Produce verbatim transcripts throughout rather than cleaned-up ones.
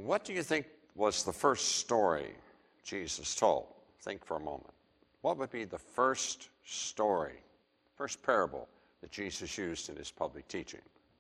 What do you think was the first story Jesus told? Think for a moment. What would be the first story, first parable that Jesus used in his public teaching?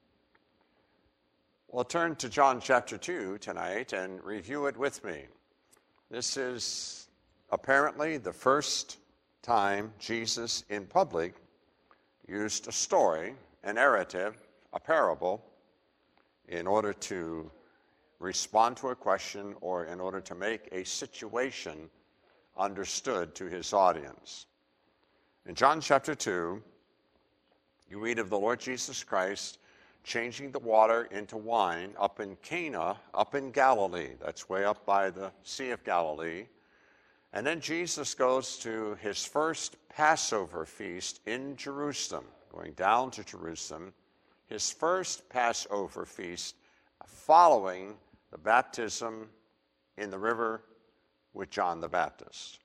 Well, turn to John chapter two tonight and review it with me. This is apparently the first time Jesus in public used a story, a narrative, a parable, in order to respond to a question or in order to make a situation understood to his audience. In John chapter two, you read of the Lord Jesus Christ changing the water into wine up in Cana, up in Galilee. That's way up by the Sea of Galilee. And then Jesus goes to his first Passover feast in Jerusalem, going down to Jerusalem, his first Passover feast following the baptism in the river with John the Baptist.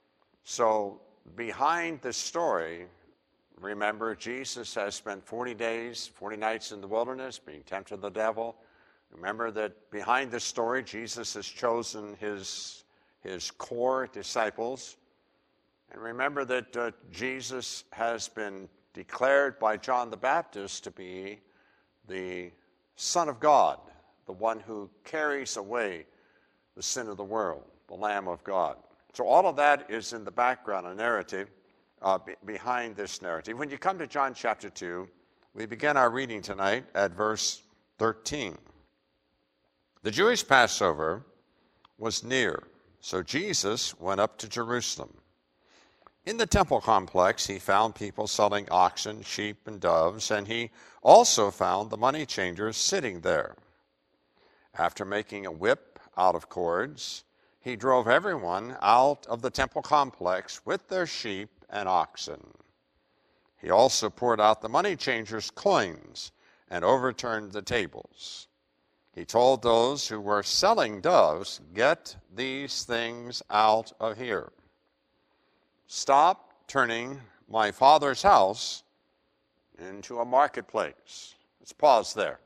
So behind this story, remember, Jesus has spent forty days, forty nights in the wilderness being tempted of the devil. Remember that behind this story, Jesus has chosen his, his core disciples. And remember that uh, Jesus has been declared by John the Baptist to be the Son of God, the one who carries away the sin of the world, the Lamb of God. So all of that is in the background, a narrative uh, be- behind this narrative. When you come to John chapter two, we begin our reading tonight at verse thirteen. The Jewish Passover was near, so Jesus went up to Jerusalem. In the temple complex, he found people selling oxen, sheep, and doves, and he also found the money changers sitting there. After making a whip out of cords, he drove everyone out of the temple complex with their sheep and oxen. He also poured out the money changers' coins and overturned the tables. He told those who were selling doves, "Get these things out of here. Stop turning my Father's house into a marketplace." Let's pause there.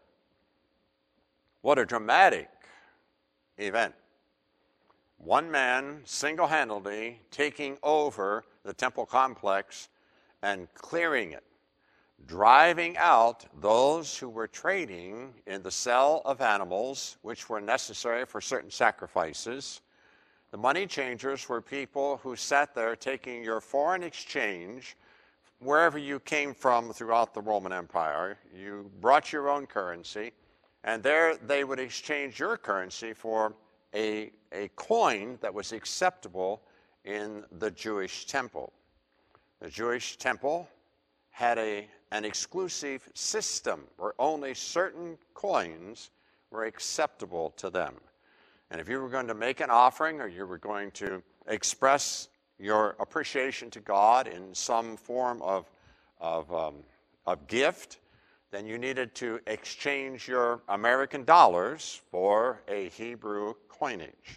What a dramatic event. One man single-handedly taking over the temple complex and clearing it, driving out those who were trading in the sale of animals, which were necessary for certain sacrifices. The money changers were people who sat there taking your foreign exchange wherever you came from throughout the Roman Empire. You brought your own currency, and there they would exchange your currency for a, a coin that was acceptable in the Jewish temple. The Jewish temple had a, an exclusive system where only certain coins were acceptable to them. And if you were going to make an offering or you were going to express your appreciation to God in some form of, of, um, of gift, then you needed to exchange your American dollars for a Hebrew coinage.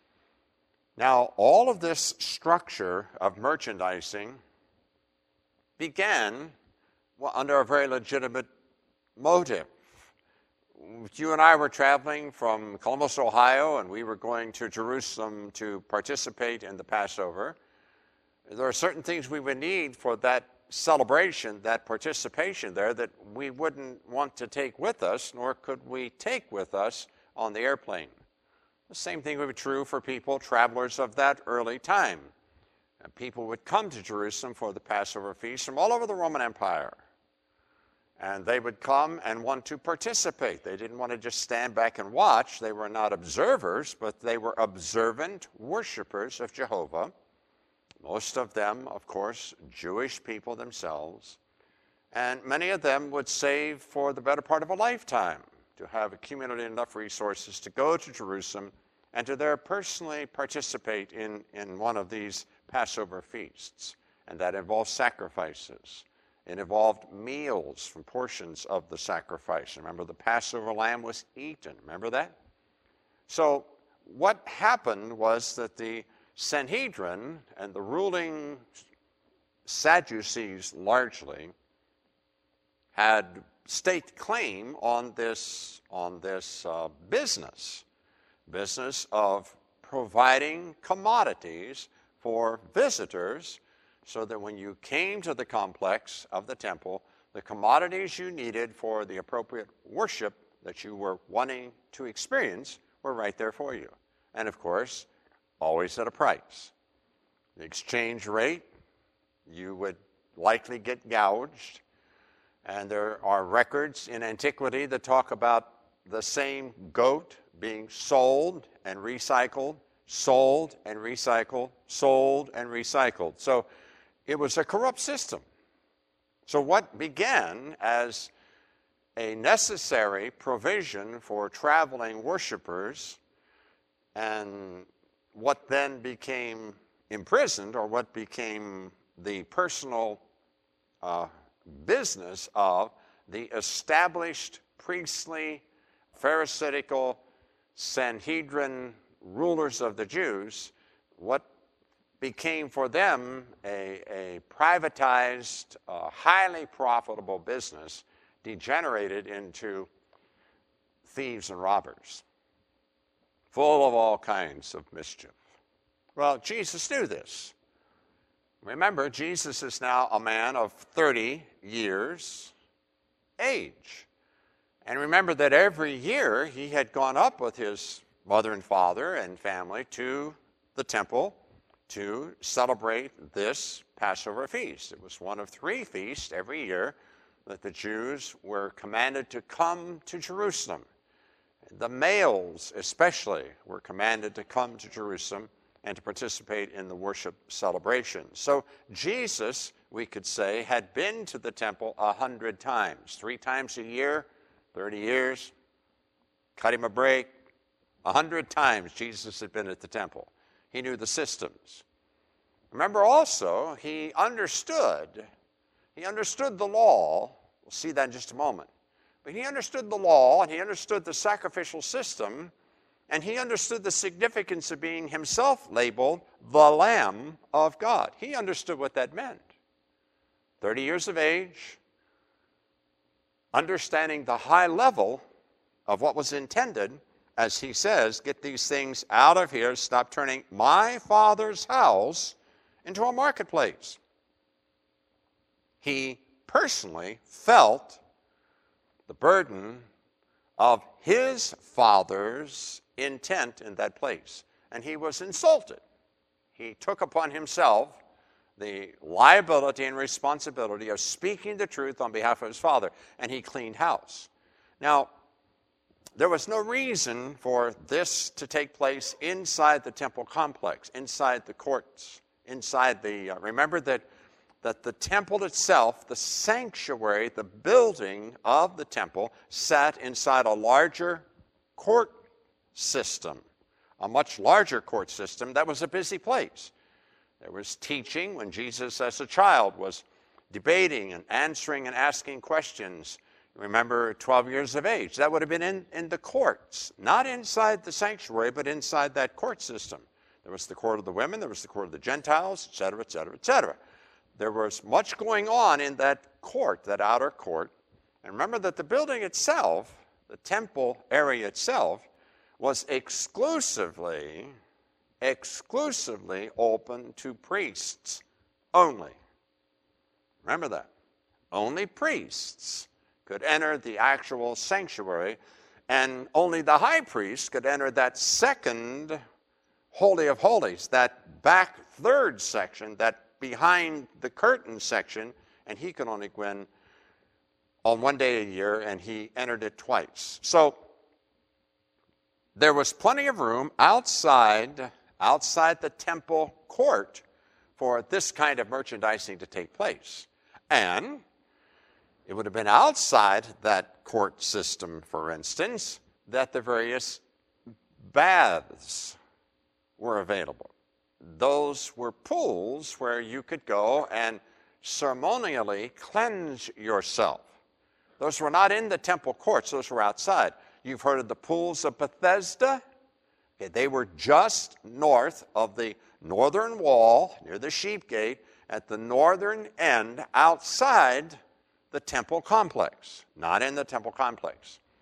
Now, all of this structure of merchandising began well, under a very legitimate motive. You and I were traveling from Columbus, Ohio, and we were going to Jerusalem to participate in the Passover. There are certain things we would need for that celebration, that participation there, that we wouldn't want to take with us, nor could we take with us on the airplane. The same thing would be true for people, travelers of that early time. And people would come to Jerusalem for the Passover feast from all over the Roman Empire. And they would come and want to participate. They didn't want to just stand back and watch. They were not observers, but they were observant worshipers of Jehovah. Most of them, of course, Jewish people themselves. And many of them would save for the better part of a lifetime to have accumulated enough resources to go to Jerusalem and to there personally participate in, in one of these Passover feasts. And that involved sacrifices. It involved meals from portions of the sacrifice. Remember, the Passover lamb was eaten. Remember that? So what happened was that the Sanhedrin and the ruling Sadducees largely had staked claim on this, on this uh, business. business of providing commodities for visitors so that when you came to the complex of the temple, the commodities you needed for the appropriate worship that you were wanting to experience were right there for you. And of course, always at a price. The exchange rate, you would likely get gouged. And there are records in antiquity that talk about the same goat being sold and recycled, sold and recycled, sold and recycled. So it was a corrupt system. So what began as a necessary provision for traveling worshipers, and what then became imprisoned, or what became the personal uh, business of the established priestly, pharisaical, Sanhedrin rulers of the Jews, what became for them a, a privatized, uh, highly profitable business degenerated into thieves and robbers, full of all kinds of mischief. Well, Jesus knew this. Remember, Jesus is now a man of thirty years age. And remember that every year he had gone up with his mother and father and family to the temple to celebrate this Passover feast. It was one of three feasts every year that the Jews were commanded to come to Jerusalem. The males especially were commanded to come to Jerusalem and to participate in the worship celebration. So Jesus, we could say, had been to the temple a hundred times. Three times a year, thirty years, cut him a break. A hundred times Jesus had been at the temple. He knew the systems. Remember also, he understood, he understood the law. We'll see that in just a moment. But he understood the law, and he understood the sacrificial system, and he understood the significance of being himself labeled the Lamb of God. He understood what that meant. thirty years of age, understanding the high level of what was intended, as he says, get these things out of here, stop turning my Father's house into a marketplace. He personally felt the burden of his Father's intent in that place, and he was insulted. He took upon himself the liability and responsibility of speaking the truth on behalf of his Father, and he cleaned house. Now, there was no reason for this to take place inside the temple complex, inside the courts, inside the, uh, remember that, that the temple itself, the sanctuary, the building of the temple, sat inside a larger court system, a much larger court system that was a busy place. There was teaching when Jesus as a child was debating and answering and asking questions. Remember, twelve years of age. That would have been in, in the courts, not inside the sanctuary, but inside that court system. There was the court of the women, there was the court of the Gentiles, et cetera, et cetera, et cetera. There was much going on in that court, that outer court. And remember that the building itself, the temple area itself, was exclusively, exclusively open to priests only. Remember that. Only priests could enter the actual sanctuary, and only the high priest could enter that second Holy of Holies, that back third section, that behind the curtain section, and he could only go in on one day a year, and he entered it twice. So there was plenty of room outside, outside the temple court for this kind of merchandising to take place. And it would have been outside that court system, for instance, that the various baths were available. Those were pools where you could go and ceremonially cleanse yourself. Those were not in the temple courts, those were outside. You've heard of the pools of Bethesda? Okay, they were just north of the northern wall, near the sheep gate, at the northern end, outside the temple complex, not in the temple complex.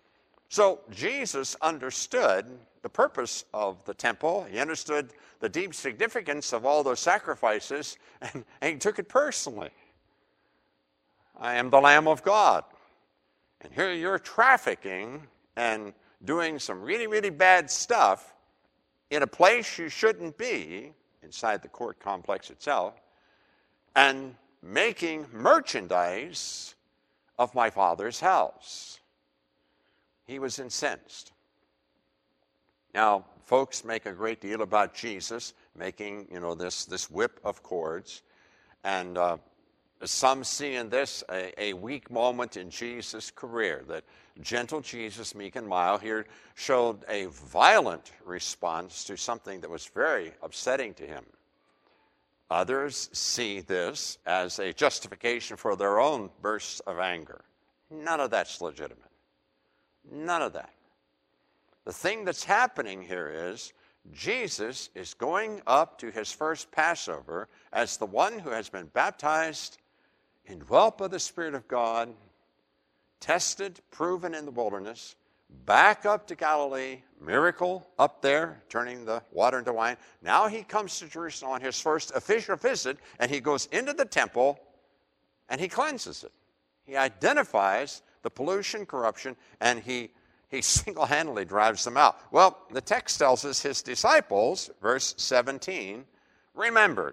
So Jesus understood the purpose of the temple. He understood the deep significance of all those sacrifices, and, and he took it personally. I am the Lamb of God. And here you're trafficking and doing some really, really bad stuff in a place you shouldn't be, inside the court complex itself, and making merchandise of my Father's house. He was incensed. Now, folks make a great deal about Jesus making, you know, this, this whip of cords. And uh, some see in this a, a weak moment in Jesus' career, that gentle Jesus, meek and mild, here showed a violent response to something that was very upsetting to him. Others see this as a justification for their own bursts of anger. None of that's legitimate. None of that. The thing that's happening here is Jesus is going up to his first Passover as the one who has been baptized, indwelt by the Spirit of God, tested, proven in the wilderness, back up to Galilee, miracle up there, turning the water into wine. Now he comes to Jerusalem on his first official visit, and he goes into the temple, and he cleanses it. He identifies the pollution, corruption, and he, he single-handedly drives them out. Well, the text tells us his disciples, verse seventeen, remembered.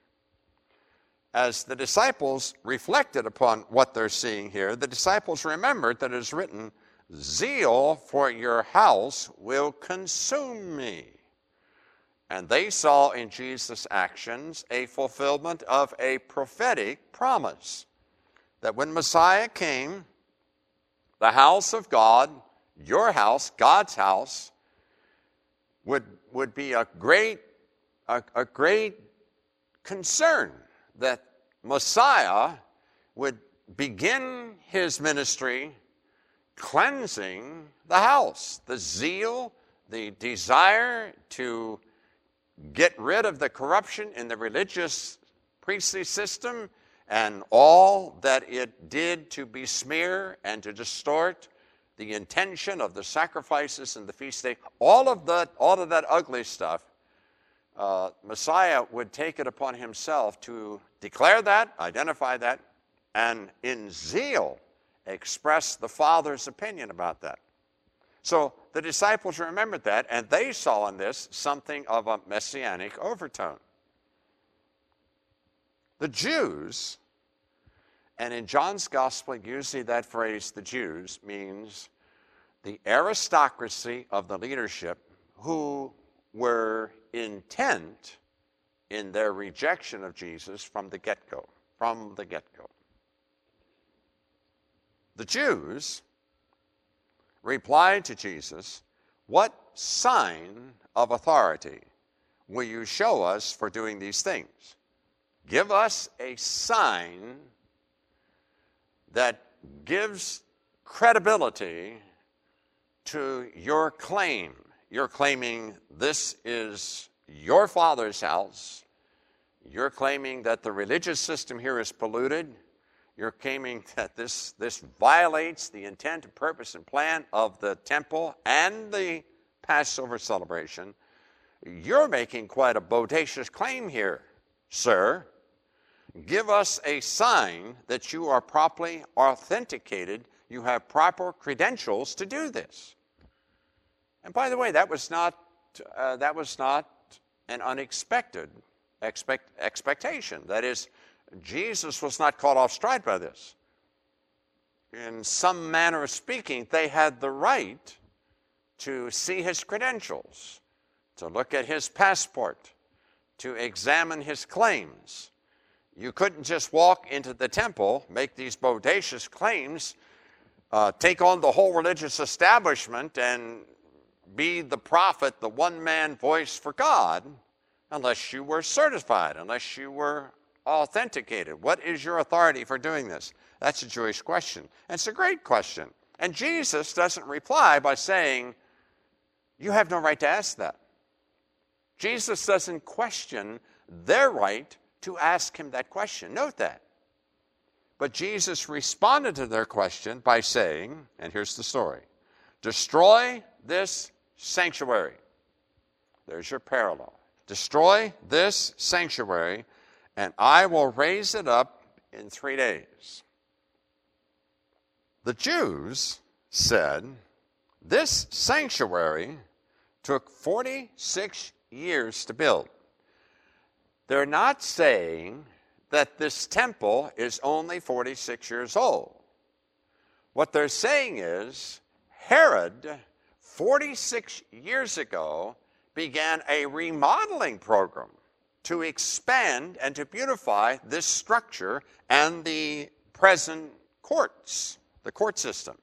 As the disciples reflected upon what they're seeing here, the disciples remembered that it is written, zeal for your house will consume me. And they saw in Jesus' actions a fulfillment of a prophetic promise, that when Messiah came, the house of God, your house, God's house, would, would be a great, a, a great concern, that Messiah would begin his ministry cleansing the house. The zeal, the desire to get rid of the corruption in the religious priestly system and all that it did to besmear and to distort the intention of the sacrifices and the feast day, all of that, all of that ugly stuff, uh, Messiah would take it upon himself to declare that, identify that, and in zeal express the Father's opinion about that. So the disciples remembered that, and they saw in this something of a messianic overtone. The Jews, and in John's Gospel, usually that phrase, the Jews, means the aristocracy of the leadership who were intent in their rejection of Jesus from the get-go, from the get-go. The Jews replied to Jesus, what sign of authority will you show us for doing these things? Give us a sign that gives credibility to your claim. You're claiming this is your Father's house. You're claiming that the religious system here is polluted. You're claiming that this, this violates the intent and purpose and plan of the temple and the Passover celebration. You're making quite a bodacious claim here, sir. Give us a sign that you are properly authenticated, you have proper credentials to do this. And by the way, that was not, uh, that was not an unexpected expect, expectation. That is, Jesus was not caught off stride by this. In some manner of speaking, they had the right to see his credentials, to look at his passport, to examine his claims. You couldn't just walk into the temple, make these bodacious claims, uh, take on the whole religious establishment, and be the prophet, the one-man voice for God, unless you were certified, unless you were authenticated. What is your authority for doing this? That's a Jewish question. And it's a great question. And Jesus doesn't reply by saying, you have no right to ask that. Jesus doesn't question their right to ask him that question. Note that. But Jesus responded to their question by saying, and here's the story, destroy this sanctuary. There's your parallel. Destroy this sanctuary, and I will raise it up in three days. The Jews said, this sanctuary took forty-six years to build. They're not saying that this temple is only forty-six years old. What they're saying is Herod, forty-six years ago, began a remodeling program to expand and to beautify this structure and the present courts, the court system.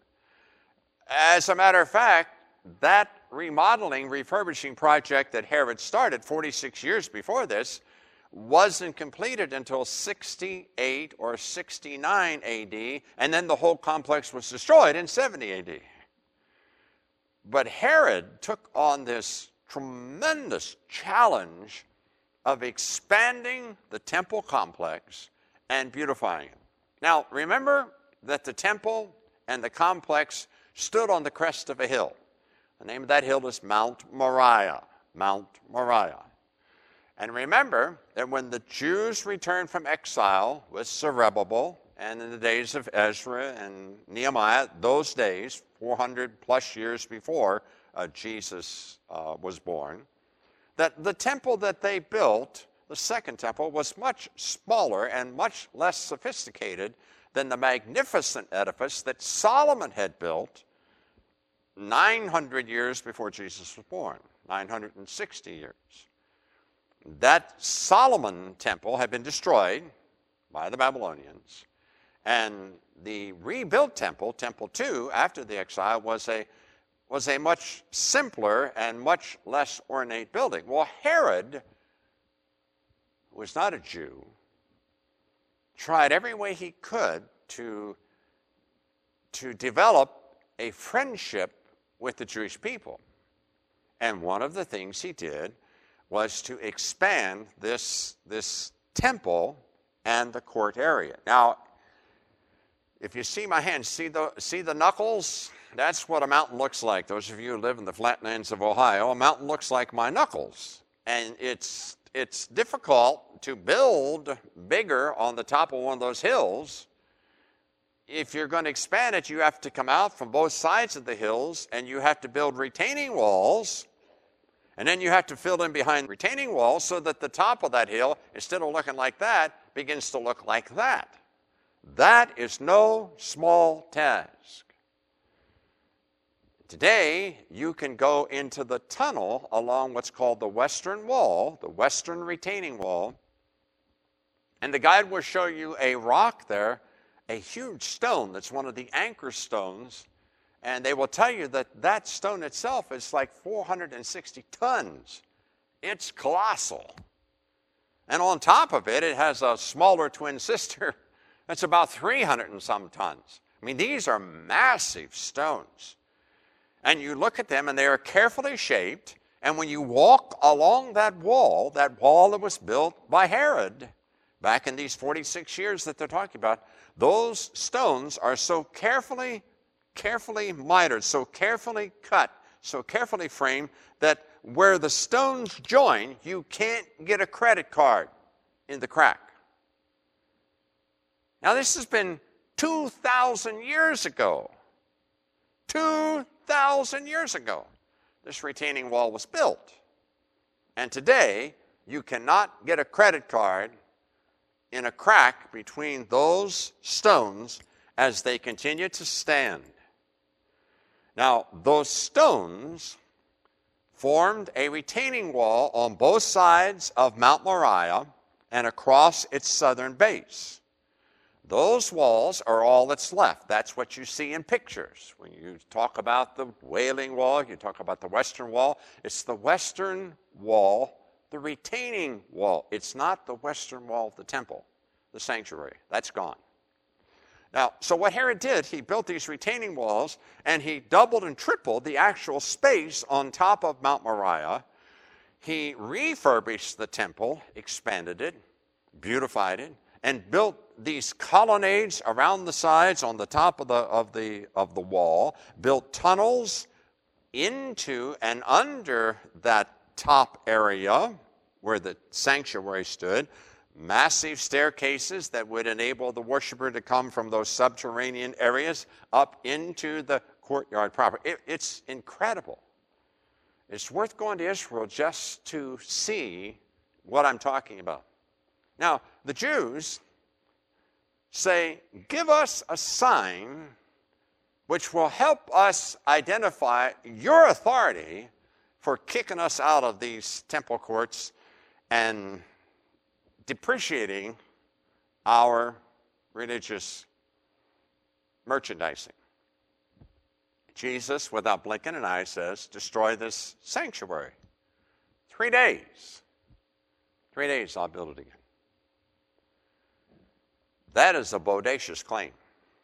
As a matter of fact, that remodeling, refurbishing project that Herod started forty-six years before this wasn't completed until sixty-eight or sixty-nine A D, and then the whole complex was destroyed in seventy A D. But Herod took on this tremendous challenge of expanding the temple complex and beautifying it. Now, remember that the temple and the complex stood on the crest of a hill. The name of that hill is Mount Moriah. Mount Moriah. And remember that when the Jews returned from exile with Zerubbabel, and in the days of Ezra and Nehemiah, those days, four hundred plus years before uh, Jesus uh, was born, that the temple that they built, the second temple, was much smaller and much less sophisticated than the magnificent edifice that Solomon had built nine hundred years before Jesus was born, nine hundred sixty years. That Solomon temple had been destroyed by the Babylonians, and the rebuilt temple, Temple two, after the exile, was a, was a much simpler and much less ornate building. Well, Herod, who was not a Jew, tried every way he could to, to develop a friendship with the Jewish people. And one of the things he did was to expand this, this temple and the court area. Now, if you see my hand, see the, see the knuckles? That's what a mountain looks like. Those of you who live in the flatlands of Ohio, a mountain looks like my knuckles. And it's, it's difficult to build bigger on the top of one of those hills. If you're going to expand it, you have to come out from both sides of the hills, and you have to build retaining walls. And then you have to fill in behind retaining walls so that the top of that hill, instead of looking like that, begins to look like that. That is no small task. Today, you can go into the tunnel along what's called the Western Wall, the Western Retaining Wall, and the guide will show you a rock there, a huge stone that's one of the anchor stones. And they will tell you that that stone itself is like four hundred sixty tons. It's colossal. And on top of it, it has a smaller twin sister that's about three hundred and some tons. I mean, these are massive stones. And you look at them, and they are carefully shaped. And when you walk along that wall, that wall that was built by Herod back in these forty-six years that they're talking about, those stones are so carefully carefully mitered, so carefully cut, so carefully framed that where the stones join, you can't get a credit card in the crack. Now, this has been two thousand years ago. two thousand years ago, this retaining wall was built. And today, you cannot get a credit card in a crack between those stones as they continue to stand. Now, those stones formed a retaining wall on both sides of Mount Moriah and across its southern base. Those walls are all that's left. That's what you see in pictures. When you talk about the Wailing Wall, you talk about the Western Wall. It's the Western Wall, the retaining wall. It's not the Western Wall of the temple, the sanctuary. That's gone. Now, so what Herod did, he built these retaining walls, and he doubled and tripled the actual space on top of Mount Moriah. He refurbished the temple, expanded it, beautified it, and built these colonnades around the sides on the top of the, of the, of the wall, built tunnels into and under that top area where the sanctuary stood, massive staircases that would enable the worshiper to come from those subterranean areas up into the courtyard proper. It, it's incredible. It's worth going to Israel just to see what I'm talking about. Now, the Jews say, give us a sign which will help us identify your authority for kicking us out of these temple courts and depreciating our religious merchandising. Jesus, without blinking an eye, says, destroy this sanctuary. Three days. Three days, I'll build it again. That is a bodacious claim.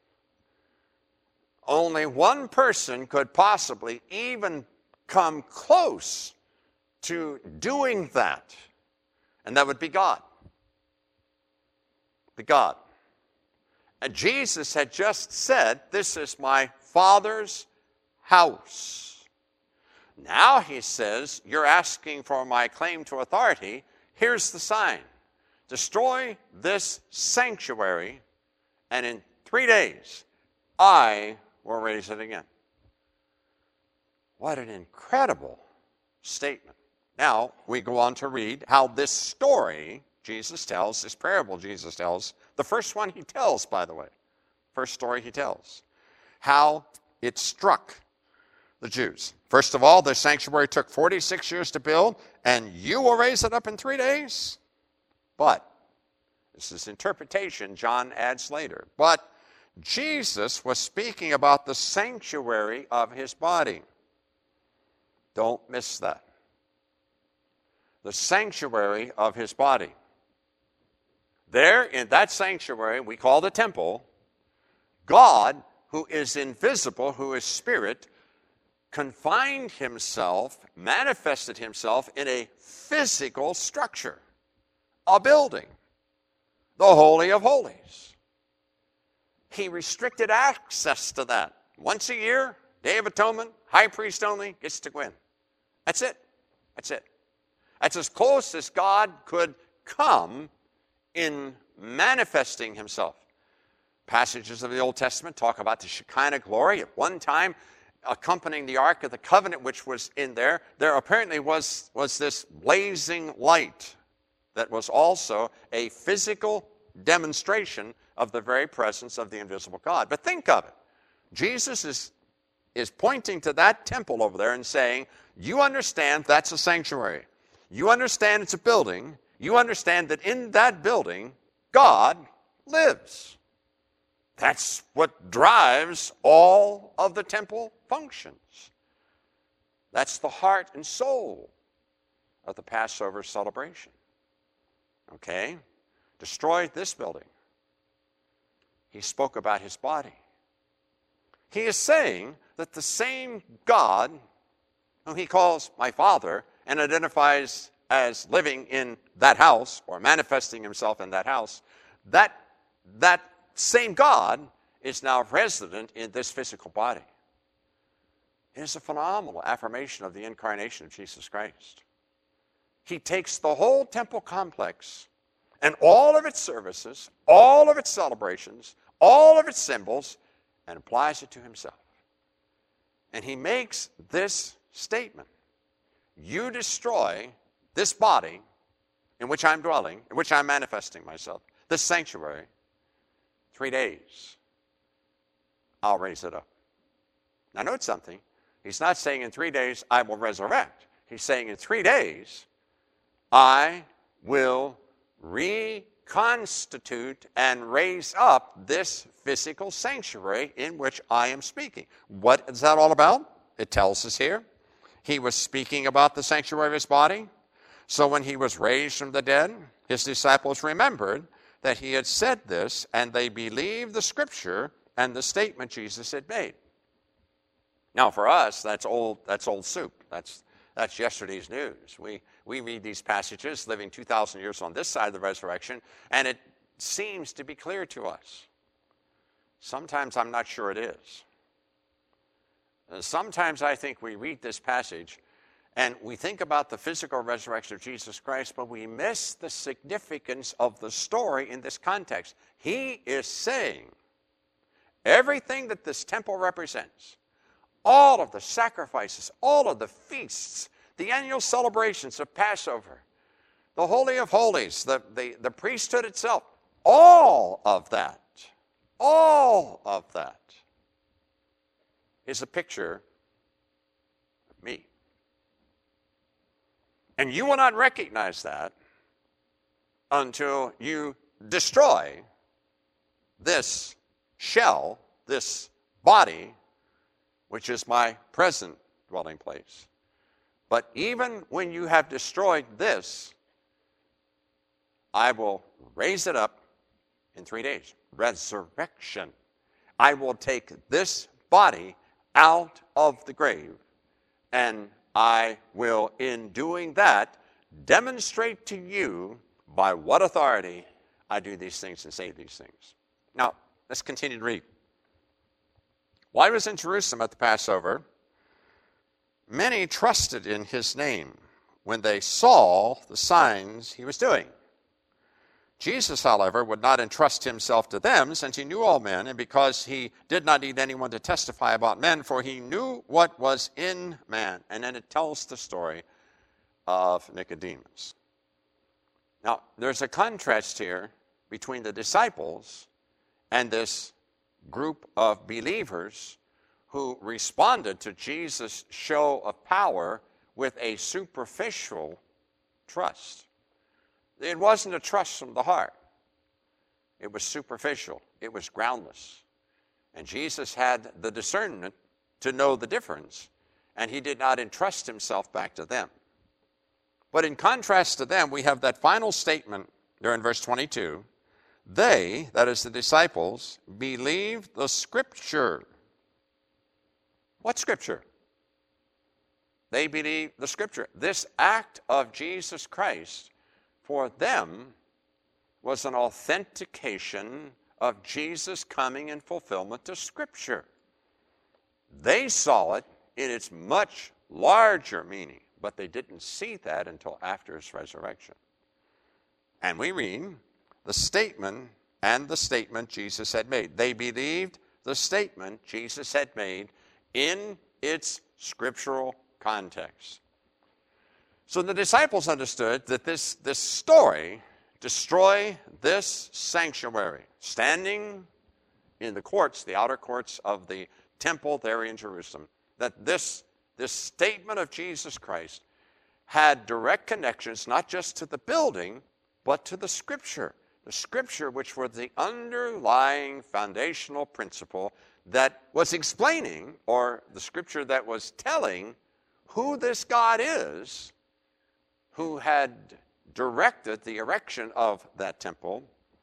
Only one person could possibly even come close to doing that, and that would be God. Be God. And Jesus had just said, this is my Father's house. Now he says, you're asking for my claim to authority. Here's the sign. Destroy this sanctuary, and in three days, I will raise it again. What an incredible statement. Now, we go on to read how this story Jesus tells, this parable Jesus tells, the first one he tells, by the way, first story he tells, how it struck the Jews. First of all, the sanctuary took forty-six years to build, and you will raise it up in three days? But, this is interpretation John adds later, but Jesus was speaking about the sanctuary of his body. Don't miss that. The sanctuary of his body. There in that sanctuary we call the temple, God, who is invisible, who is spirit, confined himself, manifested himself in a physical structure, a building, the Holy of Holies. He restricted access to that. Once a year, Day of Atonement, high priest only gets to go in. That's it. That's it. That's as close as God could come in manifesting himself. Passages of the Old Testament talk about the Shekinah glory. At one time, accompanying the Ark of the Covenant, which was in there, there apparently was, was this blazing light that was also a physical demonstration of the very presence of the invisible God. But think of it. Jesus is, is pointing to that temple over there and saying, you understand that's a sanctuary. You understand it's a building. You understand that in that building, God lives. That's what drives all of the temple functions. That's the heart and soul of the Passover celebration. Okay? Destroy this building. He spoke about his body. He is saying that the same God whom he calls my Father and identifies as living in that house or manifesting himself in that house, that, that same God is now resident in this physical body. It is a phenomenal affirmation of the incarnation of Jesus Christ. He takes the whole temple complex and all of its services, all of its celebrations, all of its symbols, and applies it to himself. And he makes this statement. You destroy this body in which I'm dwelling, in which I'm manifesting myself, this sanctuary, three days, I'll raise it up. Now note something. He's not saying in three days I will resurrect. He's saying in three days I will reconstitute and raise up this physical sanctuary in which I am speaking. What is that all about? It tells us here. He was speaking about the sanctuary of his body. So when he was raised from the dead, his disciples remembered that he had said this, and they believed the scripture and the statement Jesus had made. Now for us, that's old, that's old soup. That's, that's yesterday's news. We, we read these passages living two thousand years on this side of the resurrection, and it seems to be clear to us. Sometimes I'm not sure it is. Uh, Sometimes I think we read this passage and we think about the physical resurrection of Jesus Christ, but we miss the significance of the story in this context. He is saying everything that this temple represents, all of the sacrifices, all of the feasts, the annual celebrations of Passover, the Holy of Holies, the, the, the priesthood itself, all of that, all of that is a picture of me. And you will not recognize that until you destroy this shell, this body, which is my present dwelling place. But even when you have destroyed this, I will raise it up in three days. Resurrection. I will take this body out of the grave, and I will, in doing that, demonstrate to you by what authority I do these things and say these things. Now, let's continue to read. While he was in Jerusalem at the Passover, many trusted in his name when they saw the signs he was doing. Jesus, however, would not entrust himself to them, since he knew all men, and because he did not need anyone to testify about men, for he knew what was in man. And then it tells the story of Nicodemus. Now, there's a contrast here between the disciples and this group of believers who responded to Jesus' show of power with a superficial trust. It wasn't a trust from the heart. It was superficial. It was groundless. And Jesus had the discernment to know the difference, and he did not entrust himself back to them. But in contrast to them, we have that final statement there in verse twenty-two. They, that is the disciples, believed the Scripture. What Scripture? They believed the Scripture. This act of Jesus Christ for them was an authentication of Jesus coming in fulfillment to Scripture. They saw it in its much larger meaning, but they didn't see that until after his resurrection. And we read the statement and the statement Jesus had made. They believed the statement Jesus had made in its scriptural context. So the disciples understood that this, this story, destroy this sanctuary, standing in the courts, the outer courts of the temple there in Jerusalem, that this, this statement of Jesus Christ had direct connections not just to the building, but to the Scripture. The Scripture which were the underlying foundational principle that was explaining, or the Scripture that was telling who this God is who had directed the erection of that temple.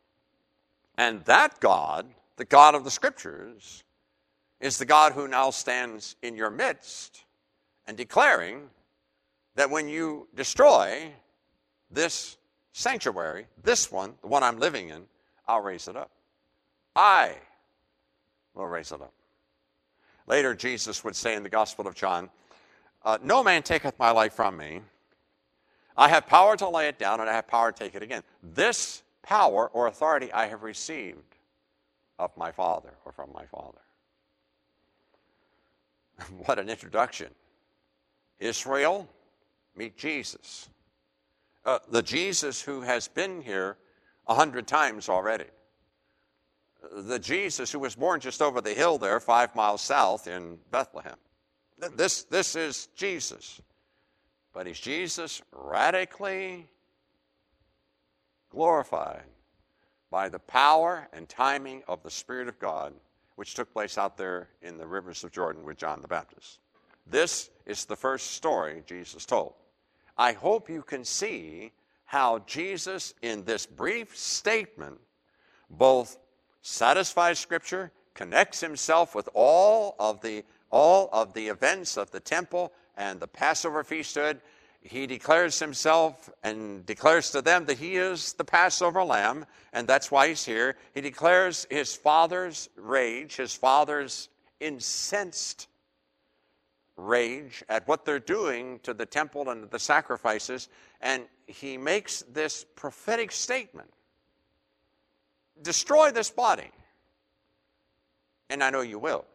And that God, the God of the Scriptures, is the God who now stands in your midst and declaring that when you destroy this sanctuary, this one, the one I'm living in, I'll raise it up. I will raise it up. Later, Jesus would say in the Gospel of John, uh, no man taketh my life from me. I have power to lay it down, and I have power to take it again. This power or authority I have received of my Father, or from my Father. What an introduction. Israel, meet Jesus. Uh, the Jesus who has been here a hundred times already. The Jesus who was born just over the hill there, five miles south in Bethlehem. This, this is Jesus. But he's Jesus radically glorified by the power and timing of the Spirit of God, which took place out there in the rivers of Jordan with John the Baptist. This is the first story Jesus told. I hope you can see how Jesus, in this brief statement, both satisfies Scripture, connects himself with all of the all of the events of the temple and the Passover feasthood. He declares himself and declares to them that he is the Passover lamb, and that's why he's here. He declares his Father's rage, his Father's incensed rage at what they're doing to the temple and the sacrifices, and he makes this prophetic statement. Destroy this body, and I know you will.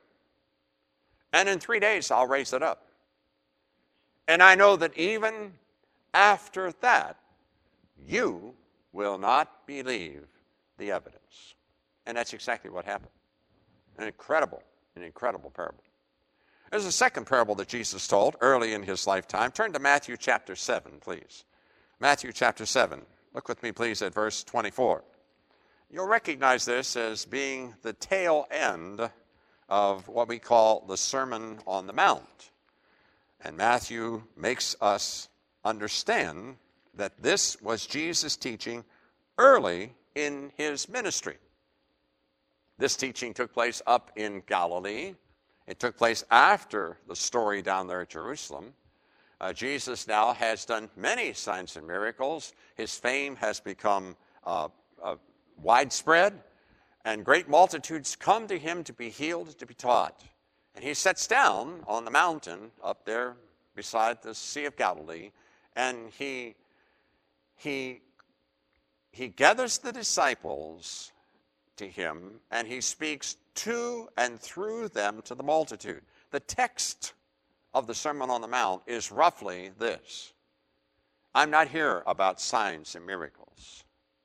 And in three days, I'll raise it up. And I know that even after that, you will not believe the evidence. And that's exactly what happened. An incredible, an incredible parable. There's a second parable that Jesus told early in his lifetime. Turn to Matthew chapter seven, please. Matthew chapter seven. Look with me, please, at verse twenty-four. You'll recognize this as being the tail end of what we call the Sermon on the Mount. And Matthew makes us understand that this was Jesus' teaching early in his ministry. This teaching took place up in Galilee. It took place after the story down there at Jerusalem. Uh, Jesus now has done many signs and miracles. His fame has become uh, uh, widespread, and great multitudes come to him to be healed, to be taught. And he sits down on the mountain up there beside the Sea of Galilee, and he, he, he gathers the disciples to him, and he speaks to and through them to the multitude. The text of the Sermon on the Mount is roughly this: I'm not here about signs and miracles.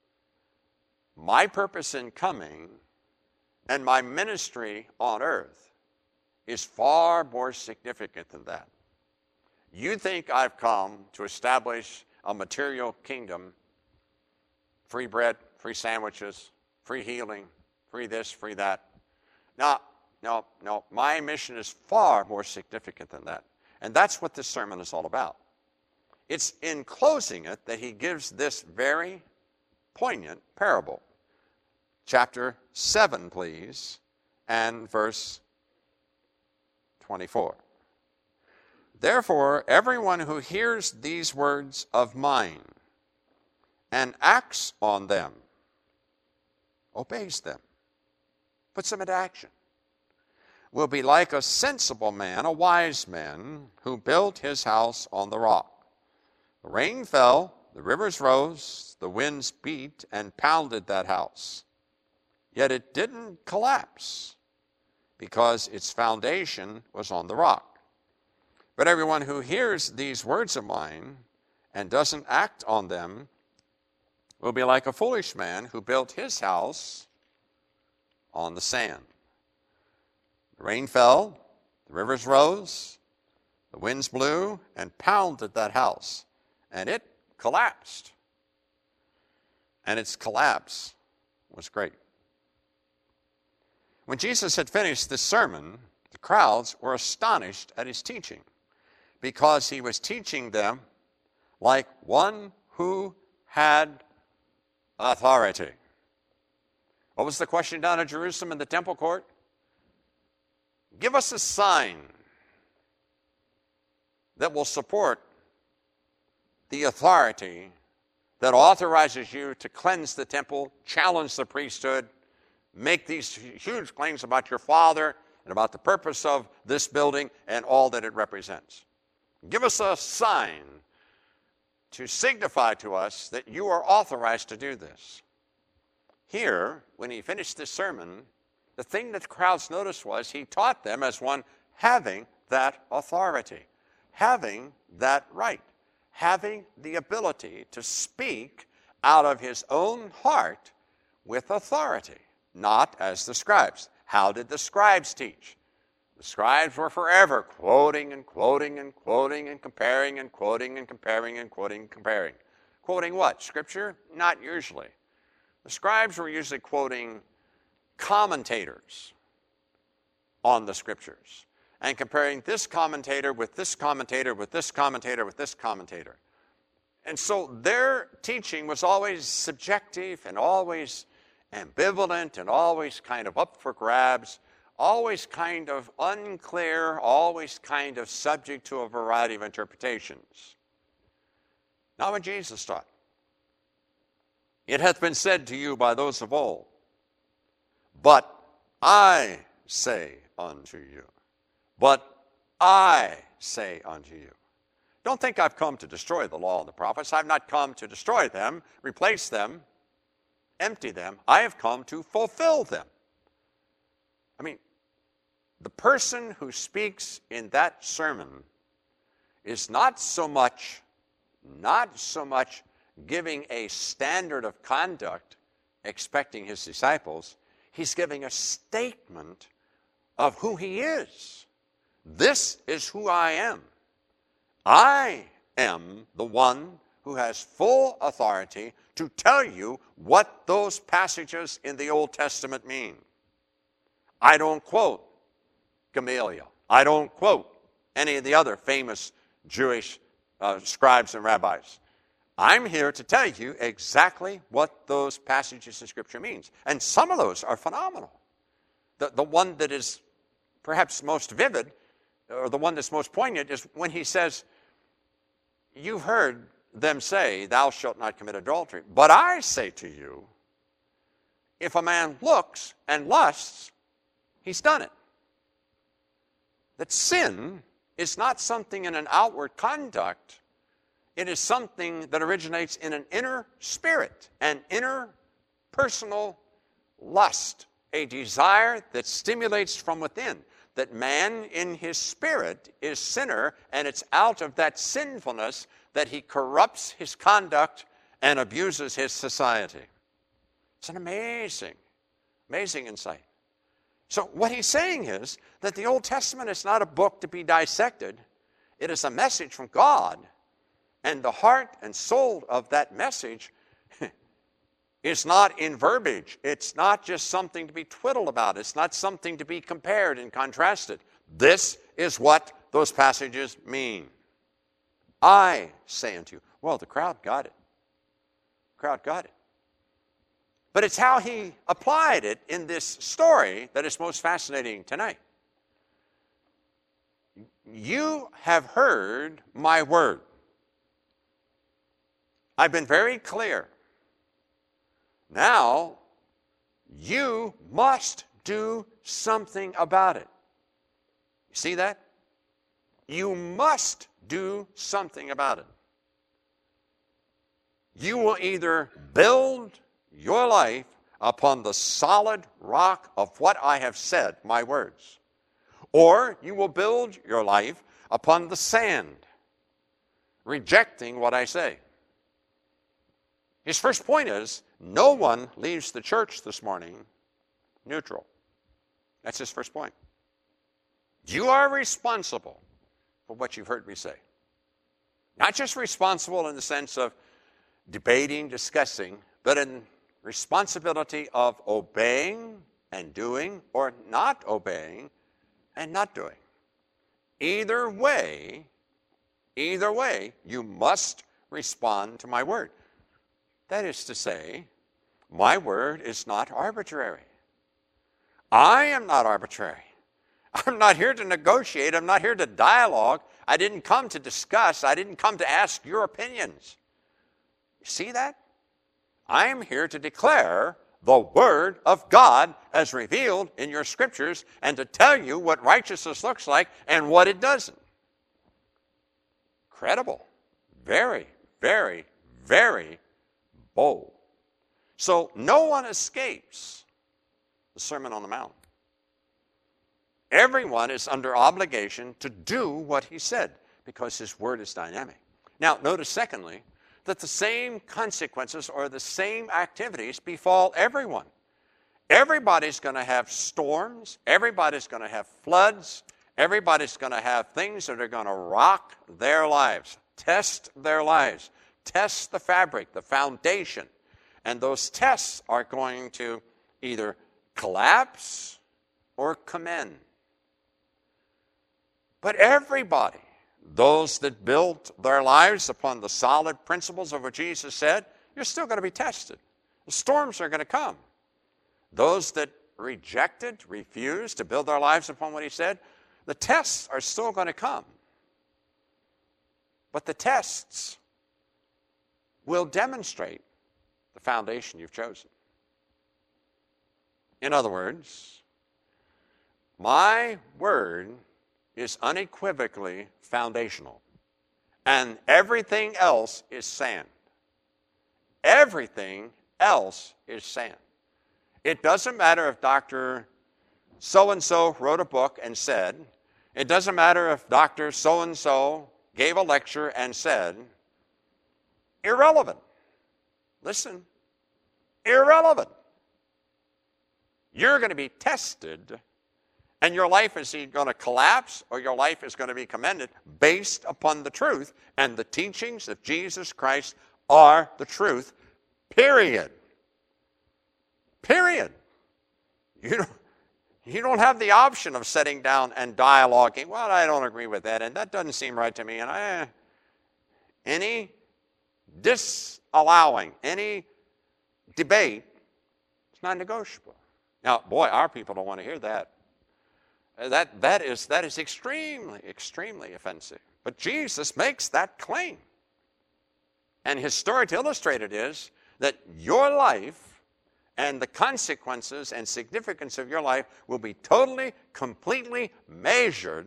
My purpose in coming and my ministry on earth is far more significant than that. You think I've come to establish a material kingdom, free bread, free sandwiches, free healing, free this, free that. No, no, no. My mission is far more significant than that. And that's what this sermon is all about. It's in closing it that he gives this very poignant parable. Chapter seven, please, and verse twenty-four. Therefore, everyone who hears these words of mine and acts on them, obeys them, puts them into action, will be like a sensible man, a wise man, who built his house on the rock. The rain fell, the rivers rose, the winds beat and pounded that house. Yet it didn't collapse because its foundation was on the rock. But everyone who hears these words of mine and doesn't act on them will be like a foolish man who built his house on the sand. The rain fell, the rivers rose, the winds blew and pounded that house, and it collapsed. And its collapse was great. When Jesus had finished this sermon, the crowds were astonished at his teaching, because he was teaching them like one who had authority. What was the question down at Jerusalem in the temple court? Give us a sign that will support the authority that authorizes you to cleanse the temple, challenge the priesthood, make these huge claims about your Father and about the purpose of this building and all that it represents. Give us a sign to signify to us that you are authorized to do this. Here, when he finished this sermon, the thing that the crowds noticed was he taught them as one having that authority, having that right, having the ability to speak out of his own heart with authority, not as the scribes. How did the scribes teach? The scribes were forever quoting and quoting and quoting and comparing and quoting and comparing and quoting and comparing. Quoting what? Scripture? Not usually. The scribes were usually quoting commentators on the scriptures and comparing this commentator with this commentator with this commentator with this commentator. And so their teaching was always subjective and always ambivalent and always kind of up for grabs, always kind of unclear, always kind of subject to a variety of interpretations. Not what Jesus taught. It hath been said to you by those of old, but I say unto you. But I say unto you. Don't think I've come to destroy the law and the prophets. I've not come to destroy them, replace them, empty them. I have come to fulfill them. I mean, the person who speaks in that sermon is not so much, not so much giving a standard of conduct, expecting his disciples. He's giving a statement of who he is. This is who I am. I am the one who has full authority to tell you what those passages in the Old Testament mean. I don't quote Gamaliel. I don't quote any of the other famous Jewish uh, scribes and rabbis. I'm here to tell you exactly what those passages in Scripture means. And some of those are phenomenal. The, the one that is perhaps most vivid, or the one that's most poignant, is when he says, you've heard them say, thou shalt not commit adultery. But I say to you, if a man looks and lusts, he's done it. That sin is not something in an outward conduct. It is something that originates in an inner spirit, an inner personal lust, a desire that stimulates from within. That man in his spirit is sinner, and it's out of that sinfulness that he corrupts his conduct and abuses his society. It's an amazing, amazing insight. So what he's saying is that the Old Testament is not a book to be dissected. It is a message from God, and the heart and soul of that message is not in verbiage. It's not just something to be twiddled about. It's not something to be compared and contrasted. This is what those passages mean. I say unto you. Well, the crowd got it. The crowd got it. But it's how he applied it in this story that is most fascinating tonight. You have heard my word. I've been very clear. Now, you must do something about it. You see that? You must do something about it. You will either build your life upon the solid rock of what I have said, my words, or you will build your life upon the sand, rejecting what I say. His first point is, no one leaves the church this morning neutral. That's his first point. You are responsible for what you've heard me say. Not just responsible in the sense of debating, discussing, but in responsibility of obeying and doing, or not obeying and not doing. Either way, either way, you must respond to my word. That is to say, my word is not arbitrary. I am not arbitrary. I'm not here to negotiate. I'm not here to dialogue. I didn't come to discuss. I didn't come to ask your opinions. You see that? I am here to declare the word of God as revealed in your scriptures and to tell you what righteousness looks like and what it doesn't. Credible. Very, very, very bold. So no one escapes the Sermon on the Mount. Everyone is under obligation to do what he said because his word is dynamic. Now, notice secondly, that the same consequences or the same activities befall everyone. Everybody's going to have storms. Everybody's going to have floods. Everybody's going to have things that are going to rock their lives, test their lives, test the fabric, the foundation. And those tests are going to either collapse or commend. But everybody, those that built their lives upon the solid principles of what Jesus said, you're still going to be tested. The storms are going to come. Those that rejected, refused to build their lives upon what he said, the tests are still going to come. But the tests will demonstrate the foundation you've chosen. In other words, my word is unequivocally foundational, and everything else is sand. Everything else is sand. It doesn't matter if Doctor So-and-so wrote a book and said, it doesn't matter if Doctor So-and-so gave a lecture and said, irrelevant. Listen, irrelevant. You're going to be tested, and your life is either going to collapse or your life is going to be commended based upon the truth, and the teachings of Jesus Christ are the truth, period. Period. You don't, you don't have the option of sitting down and dialoguing. Well, I don't agree with that, and that doesn't seem right to me. And I, any disallowing, any debate, it's not negotiable. Now, boy, our people don't want to hear that. That, that, is, that is extremely, extremely offensive. But Jesus makes that claim. And his story to illustrate it is that your life and the consequences and significance of your life will be totally, completely measured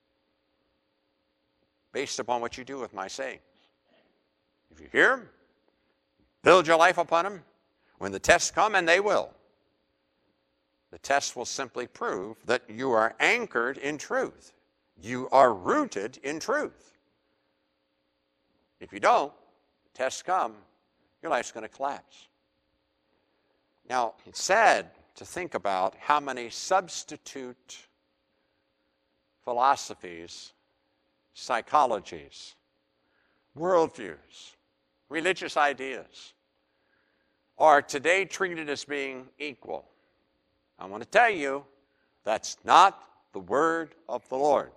based upon what you do with my sayings. If you hear them, build your life upon them. When the tests come, and they will, the test will simply prove that you are anchored in truth. You are rooted in truth. If you don't, the tests come, your life's going to collapse. Now, it's sad to think about how many substitute philosophies, psychologies, worldviews, religious ideas are today treated as being equal. I want to tell you, that's not the word of the Lord.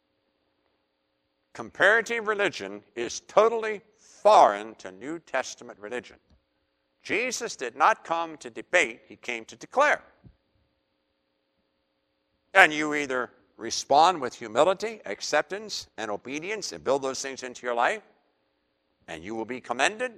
Comparative religion is totally foreign to New Testament religion. Jesus did not come to debate, he came to declare. And you either respond with humility, acceptance, and obedience and build those things into your life, and you will be commended,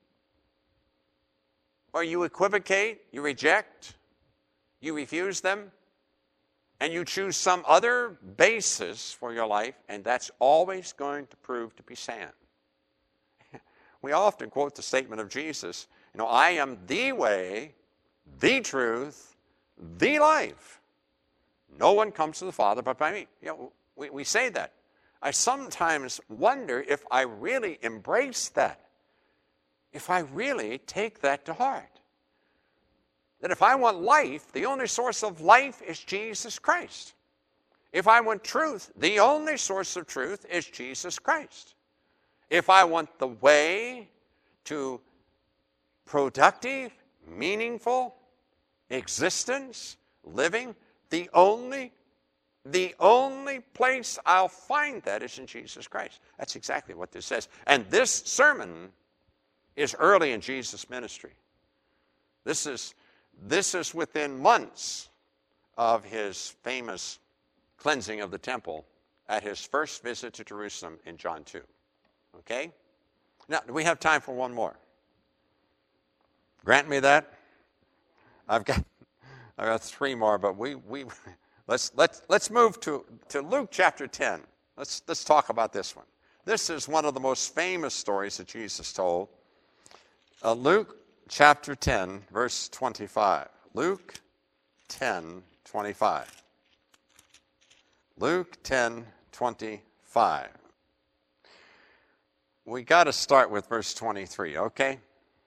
or you equivocate, you reject, you refuse them, and you choose some other basis for your life, and that's always going to prove to be sand. We often quote the statement of Jesus, you know, I am the way, the truth, the life. No one comes to the Father but by me. You know, we, we say that. I sometimes wonder if I really embrace that, if I really take that to heart. That if I want life, the only source of life is Jesus Christ. If I want truth, the only source of truth is Jesus Christ. If I want the way to productive, meaningful existence, living, the only, the only place I'll find that is in Jesus Christ. That's exactly what this says. And this sermon is early in Jesus' ministry. This is This is within months of his famous cleansing of the temple at his first visit to Jerusalem in John two. Okay? Now, do we have time for one more? Grant me that? I've got I've got three more, but we we let's let's let's move to, to Luke chapter ten. Let's let's talk about this one. This is one of the most famous stories that Jesus told. Uh, Luke chapter ten, verse twenty-five. Luke ten, twenty-five. Luke ten, twenty-five. We got to start with verse twenty-three, okay?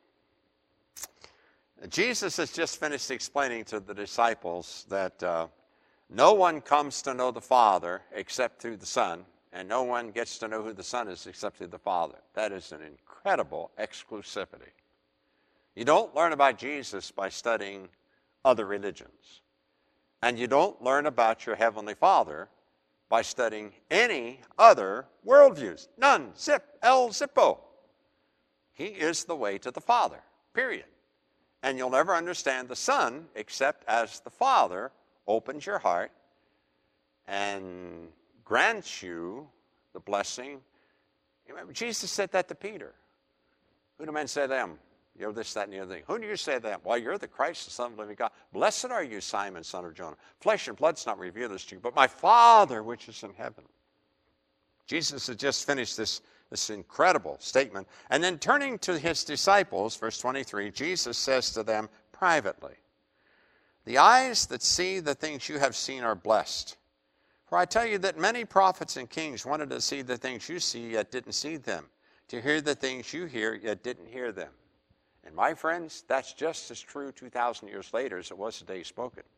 Jesus has just finished explaining to the disciples that uh, no one comes to know the Father except through the Son, and no one gets to know who the Son is except through the Father. That is an incredible exclusivity. You don't learn about Jesus by studying other religions. And you don't learn about your Heavenly Father by studying any other worldviews. None. Zip. El Zippo. He is the way to the Father. Period. And you'll never understand the Son except as the Father opens your heart and grants you the blessing. Remember, Jesus said that to Peter. Who do men say them? You know, this, that, and the other thing. Who do you say that? Well, you're the Christ, the Son of the living God. Blessed are you, Simon, son of Jonah. Flesh and blood's not revealed this to you, but my Father which is in heaven. Jesus has just finished this, this incredible statement. And then turning to his disciples, verse twenty-three, Jesus says to them privately, the eyes that see the things you have seen are blessed. For I tell you that many prophets and kings wanted to see the things you see, yet didn't see them. To hear the things you hear, yet didn't hear them. And my friends, that's just as true two thousand years later as it was the day he spoke it.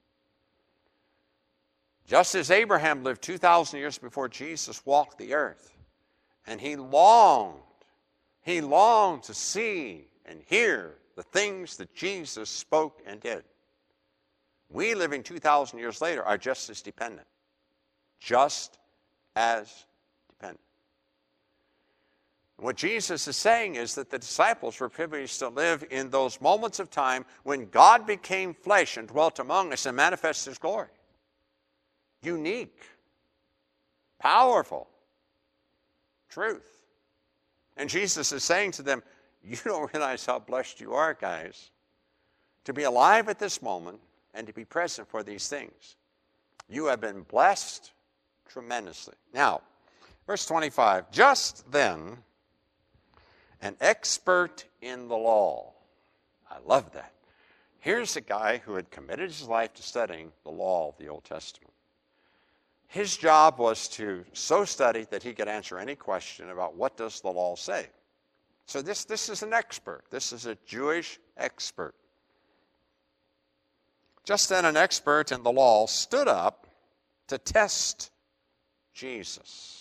Just as Abraham lived two thousand years before Jesus walked the earth, and he longed, he longed to see and hear the things that Jesus spoke and did. We living two thousand years later are just as dependent. Just as dependent. What Jesus is saying is that the disciples were privileged to live in those moments of time when God became flesh and dwelt among us and manifested his glory. Unique, powerful truth. And Jesus is saying to them, you don't realize how blessed you are, guys, to be alive at this moment and to be present for these things. You have been blessed tremendously. Now, verse twenty-five, just then, an expert in the law. I love that. Here's a guy who had committed his life to studying the law of the Old Testament. His job was to so study that he could answer any question about what does the law say. So this, this is an expert. This is a Jewish expert. Just then an expert in the law stood up to test Jesus.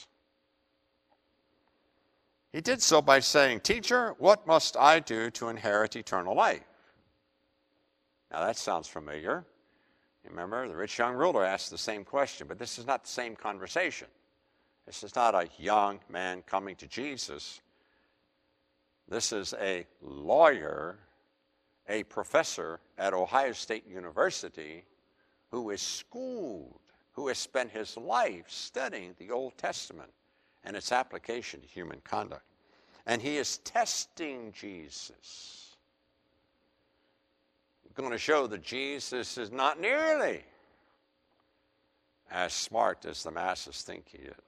He did so by saying, Teacher, what must I do to inherit eternal life? Now that sounds familiar. Remember, the rich young ruler asked the same question, but this is not the same conversation. This is not a young man coming to Jesus. This is a lawyer, a professor at Ohio State University who is schooled, who has spent his life studying the Old Testament and its application to human conduct. And he is testing Jesus. He's going to show that Jesus is not nearly as smart as the masses think he is.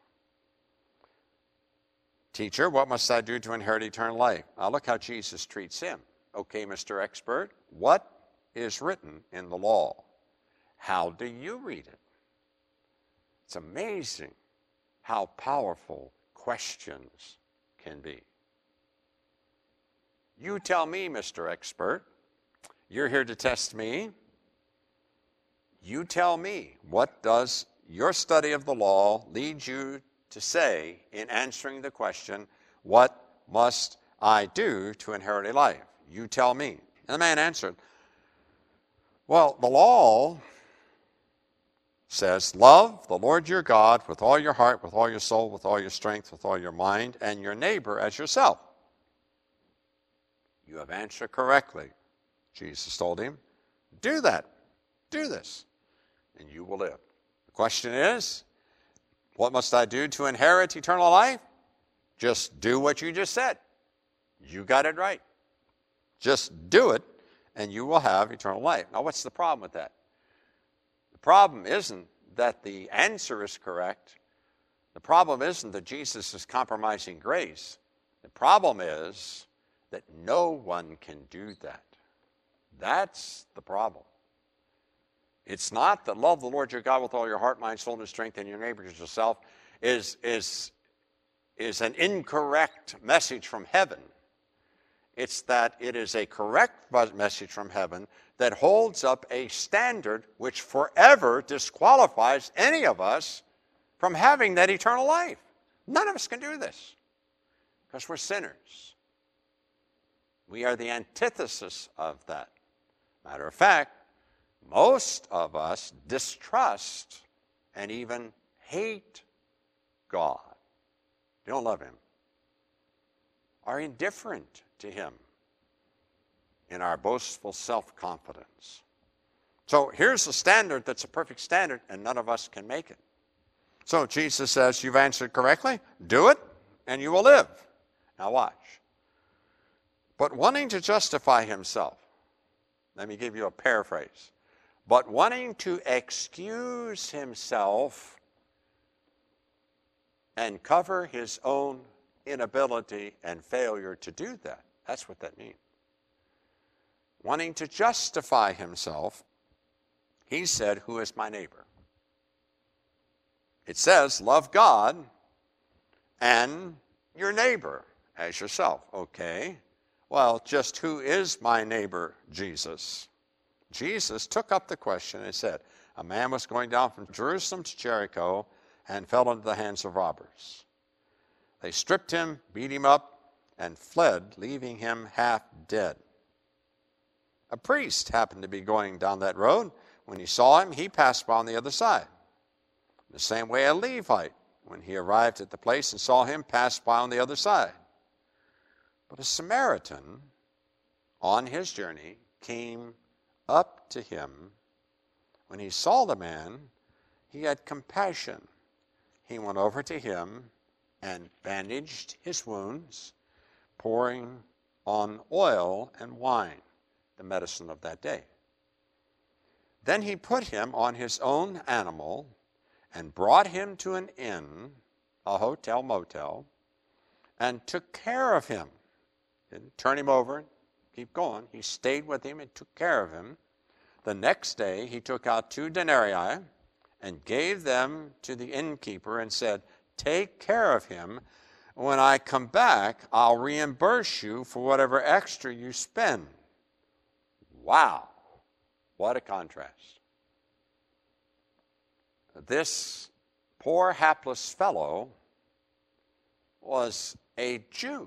Teacher, what must I do to inherit eternal life? Now look how Jesus treats him. Okay, Mister Expert, what is written in the law? How do you read it? It's amazing how powerful questions can be. You tell me, Mister Expert. You're here to test me. You tell me, what does your study of the law lead you to say in answering the question, what must I do to inherit a life? You tell me. And the man answered, well, the law says, love the Lord your God with all your heart, with all your soul, with all your strength, with all your mind, and your neighbor as yourself. You have answered correctly, Jesus told him. Do that. Do this, and you will live. The question is, what must I do to inherit eternal life? Just do what you just said. You got it right. Just do it, and you will have eternal life. Now, what's the problem with that? The problem isn't that the answer is correct. The problem isn't that Jesus is compromising grace. The problem is that no one can do that. That's the problem. It's not that love the Lord your God with all your heart, mind, soul, and strength, and your neighbor as yourself is, is, is an incorrect message from heaven. It's that it is a correct message from heaven that holds up a standard which forever disqualifies any of us from having that eternal life. None of us can do this because we're sinners. We are the antithesis of that. Matter of fact, most of us distrust and even hate God. Don't love him. Are indifferent to him in our boastful self-confidence. So here's a standard that's a perfect standard, and none of us can make it. So Jesus says, you've answered correctly. Do it, and you will live. Now watch. But wanting to justify himself, let me give you a paraphrase, but wanting to excuse himself and cover his own inability and failure to do that. That's what that means. Wanting to justify himself, he said, "Who is my neighbor?" It says, love God and your neighbor as yourself. Okay, well, just who is my neighbor, Jesus? Jesus took up the question and said, a man was going down from Jerusalem to Jericho and fell into the hands of robbers. They stripped him, beat him up, and fled, leaving him half dead. A priest happened to be going down that road. When he saw him, he passed by on the other side. The same way a Levite, when he arrived at the place and saw him, passed by on the other side. But a Samaritan, on his journey, came up to him. When he saw the man, he had compassion. He went over to him and bandaged his wounds, pouring on oil and wine, the medicine of that day. Then he put him on his own animal and brought him to an inn, a hotel, motel, and took care of him. Didn't turn him over and keep going. He stayed with him and took care of him. The next day he took out two denarii and gave them to the innkeeper and said, take care of him. When I come back, I'll reimburse you for whatever extra you spend. Wow, what a contrast. This poor, hapless fellow was a Jew,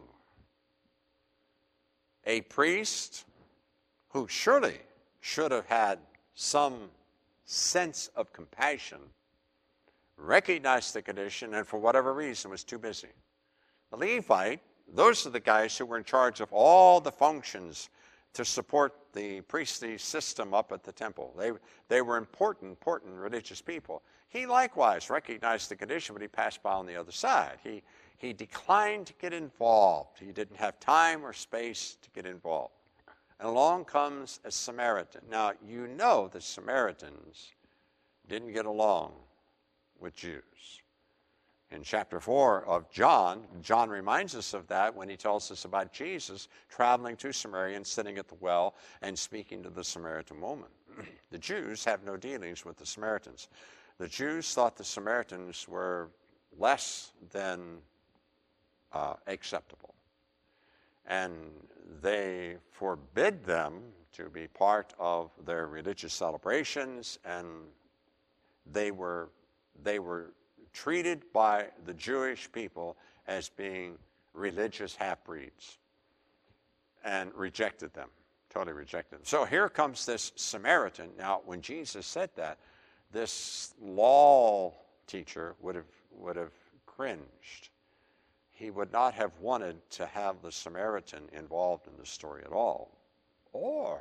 a priest who surely should have had some sense of compassion, recognized the condition, and for whatever reason was too busy. The Levite, those are the guys who were in charge of all the functions to support the priestly system up at the temple. They, they were important, important religious people. He likewise recognized the condition, but he passed by on the other side. He, he declined to get involved. He didn't have time or space to get involved. And along comes a Samaritan. Now, you know the Samaritans didn't get along with Jews. In chapter four of John, John reminds us of that when he tells us about Jesus traveling to Samaria and sitting at the well and speaking to the Samaritan woman. The Jews have no dealings with the Samaritans. The Jews thought the Samaritans were less than uh, acceptable. And they forbid them to be part of their religious celebrations, and they were they were treated by the Jewish people as being religious half-breeds and rejected them, totally rejected them. So here comes this Samaritan. Now, when Jesus said that, this law teacher would have would have cringed. He would not have wanted to have the Samaritan involved in the story at all. Or,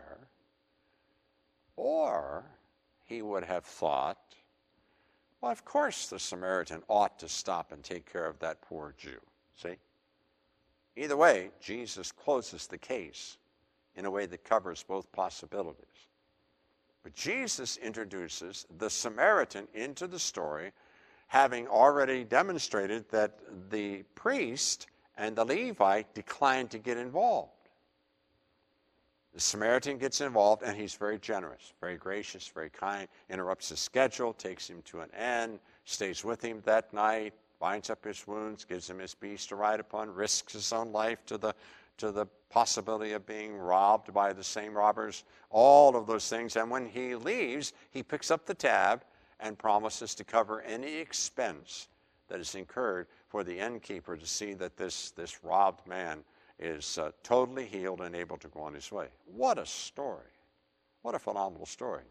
or he would have thought, well, of course the Samaritan ought to stop and take care of that poor Jew. See? Either way, Jesus closes the case in a way that covers both possibilities. But Jesus introduces the Samaritan into the story, having already demonstrated that the priest and the Levite declined to get involved. The Samaritan gets involved, and he's very generous, very gracious, very kind, interrupts his schedule, takes him to an inn, stays with him that night, binds up his wounds, gives him his beast to ride upon, risks his own life to the, to the possibility of being robbed by the same robbers, all of those things. And when he leaves, he picks up the tab and promises to cover any expense that is incurred for the innkeeper to see that this, this robbed man is uh, totally healed and able to go on his way. What a story. What a phenomenal story.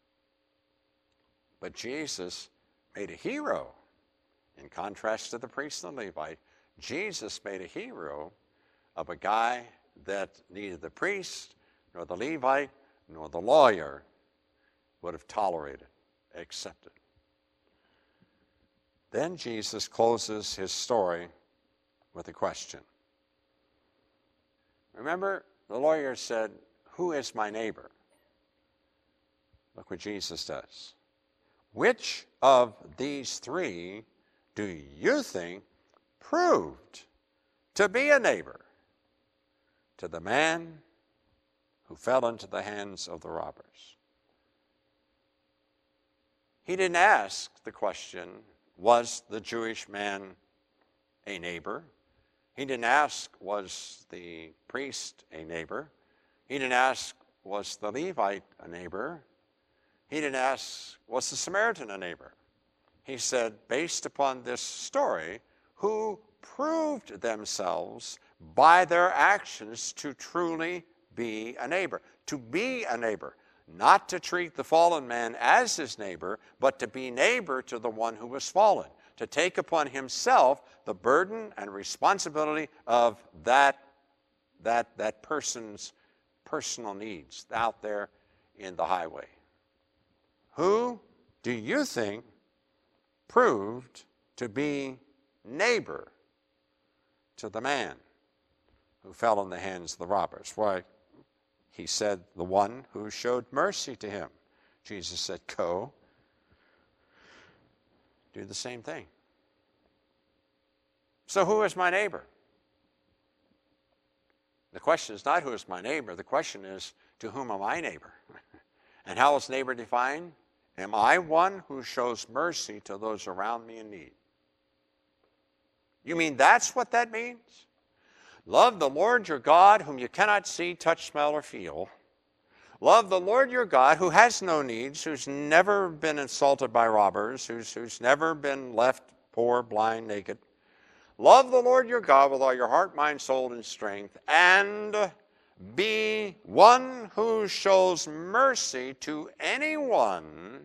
But Jesus made a hero. In contrast to the priest and the Levite, Jesus made a hero of a guy that neither the priest, nor the Levite, nor the lawyer would have tolerated, accepted. Then Jesus closes his story with a question. Remember, the lawyer said, "Who is my neighbor?" Look what Jesus does. Which of these three do you think proved to be a neighbor to the man who fell into the hands of the robbers? He didn't ask the question, was the Jewish man a neighbor? He didn't ask, was the priest a neighbor? He didn't ask, was the Levite a neighbor? He didn't ask, was the Samaritan a neighbor? He said, based upon this story, who proved themselves by their actions to truly be a neighbor. To be a neighbor. Not to treat the fallen man as his neighbor, but to be neighbor to the one who was fallen. To take upon himself the burden and responsibility of that, that, that person's personal needs out there in the highway. Who do you think proved to be neighbor to the man who fell in the hands of the robbers? Why, he said, the one who showed mercy to him. Jesus said, go, do the same thing. So who is my neighbor? The question is not who is my neighbor. The question is, to whom am I neighbor? And how is neighbor defined? Am I one who shows mercy to those around me in need? You mean that's what that means? Love the Lord your God, whom you cannot see, touch, smell, or feel. Love the Lord your God, who has no needs, who's never been insulted by robbers, who's, who's never been left poor, blind, naked. Love the Lord your God with all your heart, mind, soul, and strength, and be one who shows mercy to anyone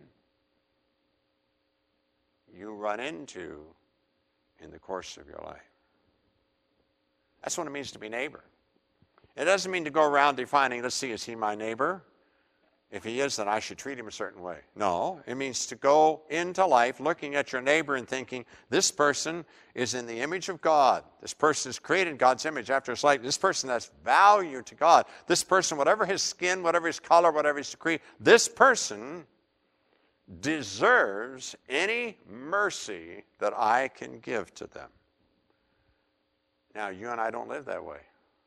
you run into in the course of your life. That's what it means to be neighbor. It doesn't mean to go around defining, let's see, is he my neighbor? If he is, then I should treat him a certain way. No, it means to go into life looking at your neighbor and thinking, this person is in the image of God. This person is created in God's image after his life. This person has value to God. This person, whatever his skin, whatever his color, whatever his decree, this person deserves any mercy that I can give to them. Now, you and I don't live that way.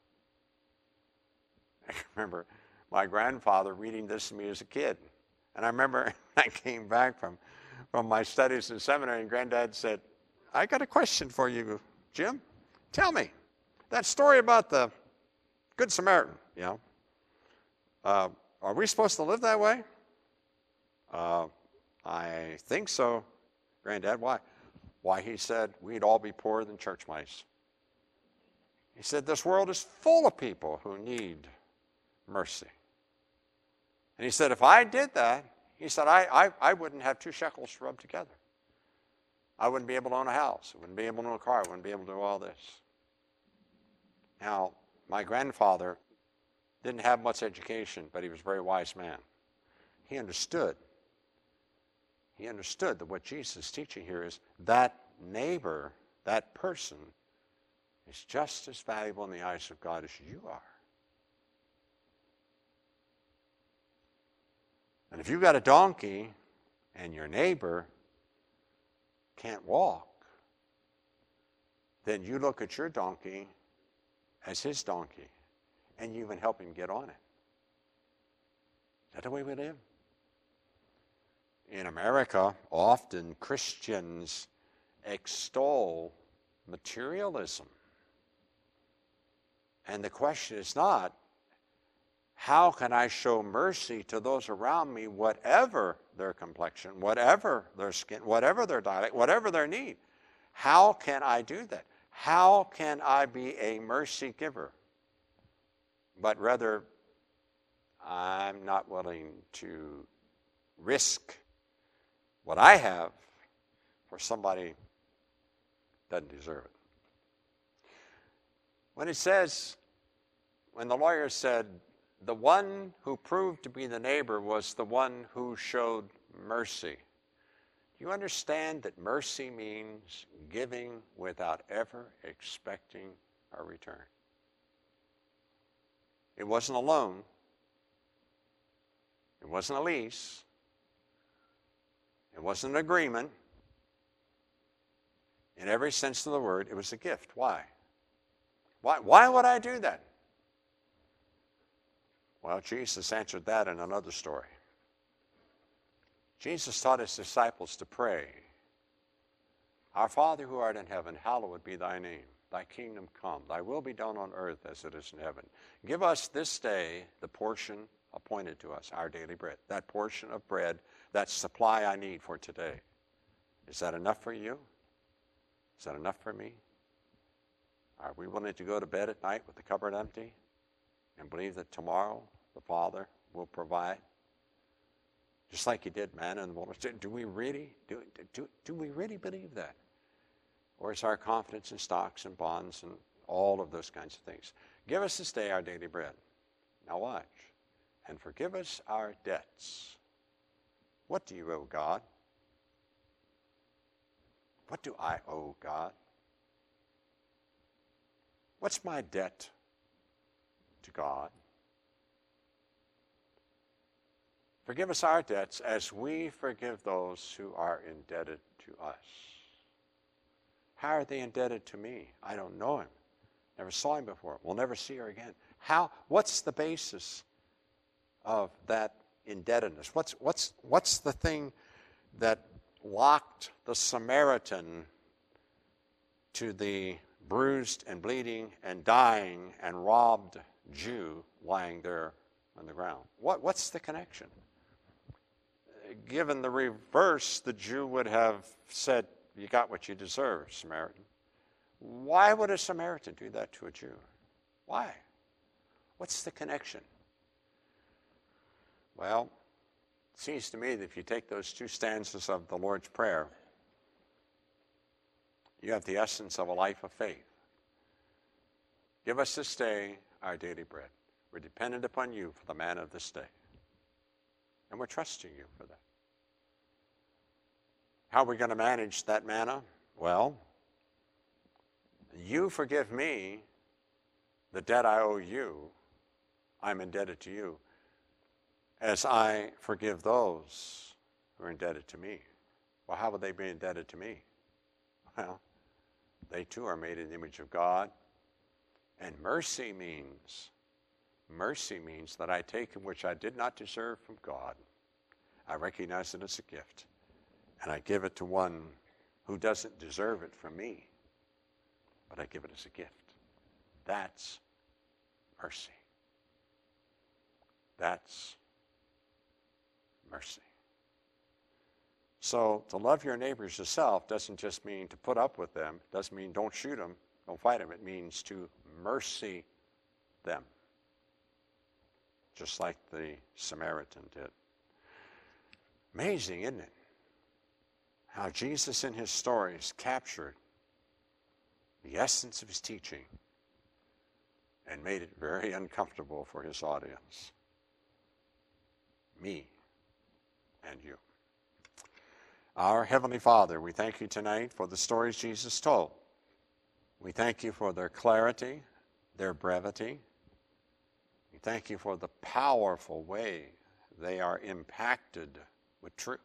I remember my grandfather reading this to me as a kid. And I remember I came back from, from my studies in seminary, and Granddad said, I got a question for you, Jim. Tell me, that story about the Good Samaritan, you know, uh, are we supposed to live that way? Uh, I think so, Granddad. Why? Why, he said, we'd all be poorer than church mice. He said, this world is full of people who need mercy. And he said, if I did that, he said, I, I, I wouldn't have two shekels to rub together. I wouldn't be able to own a house. I wouldn't be able to own a car. I wouldn't be able to do all this. Now, my grandfather didn't have much education, but he was a very wise man. He understood. He understood that what Jesus is teaching here is that neighbor, that person, is just as valuable in the eyes of God as you are. And if you've got a donkey and your neighbor can't walk, then you look at your donkey as his donkey, and you even help him get on it. Is that the way we live? In America, often Christians extol materialism. And the question is not, how can I show mercy to those around me, whatever their complexion, whatever their skin, whatever their dialect, whatever their need? How can I do that? How can I be a mercy giver? But rather, I'm not willing to risk what I have for somebody who doesn't deserve it. When it says, when the lawyer said, the one who proved to be the neighbor was the one who showed mercy. Do you understand that mercy means giving without ever expecting a return? It wasn't a loan. It wasn't a lease. It wasn't an agreement. In every sense of the word, it was a gift. Why? Why, why would I do that? Well, Jesus answered that in another story. Jesus taught his disciples to pray, Our Father who art in heaven, hallowed be thy name. Thy kingdom come. Thy will be done on earth as it is in heaven. Give us this day the portion appointed to us, our daily bread. That portion of bread, that supply I need for today. Is that enough for you? Is that enough for me? Are we willing to go to bed at night with the cupboard empty and believe that tomorrow the Father will provide? Just like he did manna in the wilderness. Do we really, do, do, do we really believe that? Or is our confidence in stocks and bonds and all of those kinds of things? Give us this day our daily bread. Now watch. And forgive us our debts. What do you owe God? What do I owe God? What's my debt to God? Forgive us our debts as we forgive those who are indebted to us. How are they indebted to me? I don't know him. Never saw him before. We'll never see her again. How? What's the basis of that indebtedness? What's, what's, what's the thing that locked the Samaritan to the bruised and bleeding and dying and robbed Jew lying there on the ground? What, what's the connection? Given the reverse, the Jew would have said, you got what you deserve, Samaritan. Why would a Samaritan do that to a Jew? Why? What's the connection? Well, it seems to me that if you take those two stanzas of the Lord's Prayer, you have the essence of a life of faith. Give us this day our daily bread. We're dependent upon you for the manna of this day. And we're trusting you for that. How are we going to manage that manna? Well, you forgive me the debt I owe you. I'm indebted to you as I forgive those who are indebted to me. Well, how would they be indebted to me? Well, they too are made in the image of God. And mercy means, mercy means that I take which I did not deserve from God. I recognize it as a gift. And I give it to one who doesn't deserve it from me. But I give it as a gift. That's mercy. That's mercy. So to love your neighbors as yourself doesn't just mean to put up with them. Doesn't mean don't shoot them, don't fight them. It means to mercy them. Just like the Samaritan did. Amazing, isn't it? How Jesus in his stories captured the essence of his teaching and made it very uncomfortable for his audience. Me and you. Our Heavenly Father, we thank you tonight for the stories Jesus told. We thank you for their clarity, their brevity. We thank you for the powerful way they are impacted with truth.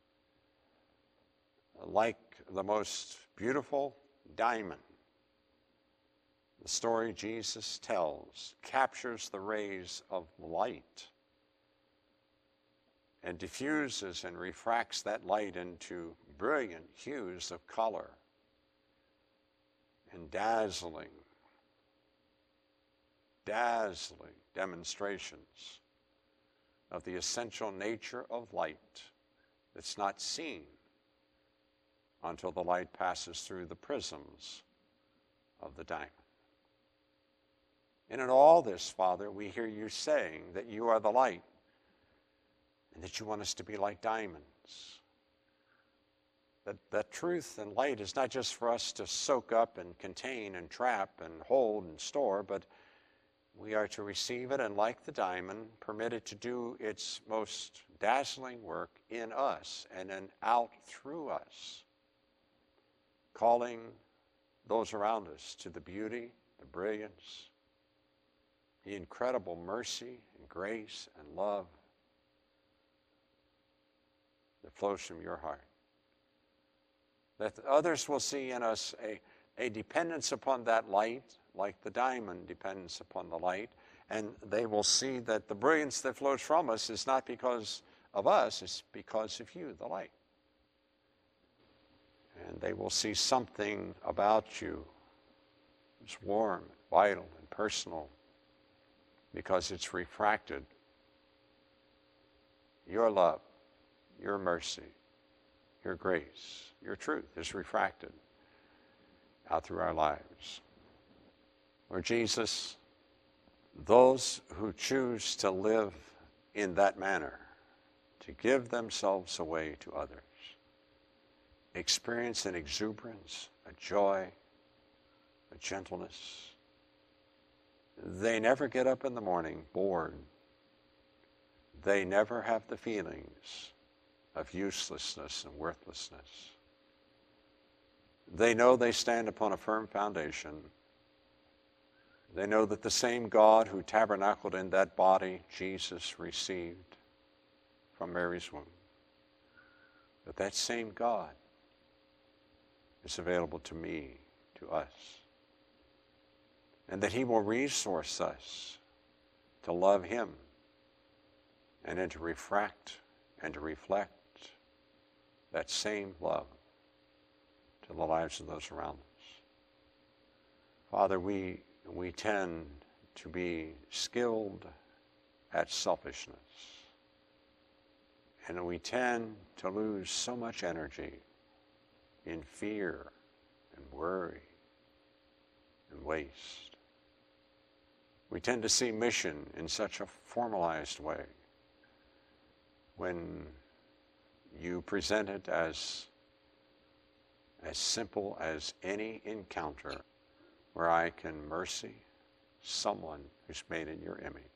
Like the most beautiful diamond, the story Jesus tells captures the rays of light and diffuses and refracts that light into brilliant hues of color and dazzling, dazzling demonstrations of the essential nature of light that's not seen until the light passes through the prisms of the diamond. And in all this, Father, we hear you saying that you are the light and that you want us to be like diamonds. That, that truth and light is not just for us to soak up and contain and trap and hold and store, but we are to receive it and, like the diamond, permit it to do its most dazzling work in us and then out through us, calling those around us to the beauty, the brilliance, the incredible mercy and grace and love that flows from your heart. That others will see in us a, a dependence upon that light, like the diamond depends upon the light, and they will see that the brilliance that flows from us is not because of us, it's because of you, the light. And they will see something about you that's warm, vital, and personal because it's refracted. Your love, your mercy, your grace, your truth is refracted out through our lives. Lord Jesus, those who choose to live in that manner, to give themselves away to others, experience an exuberance, a joy, a gentleness. They never get up in the morning bored. They never have the feelings of uselessness and worthlessness. They know they stand upon a firm foundation. They know that the same God who tabernacled in that body Jesus received from Mary's womb, that that same God is available to me, to us, and that he will resource us to love him and then to refract and to reflect that same love to the lives of those around us. Father, we, we tend to be skilled at selfishness, and we tend to lose so much energy in fear and worry and waste. We tend to see mission in such a formalized way when you present it as as simple as any encounter where I can mercy someone who's made in your image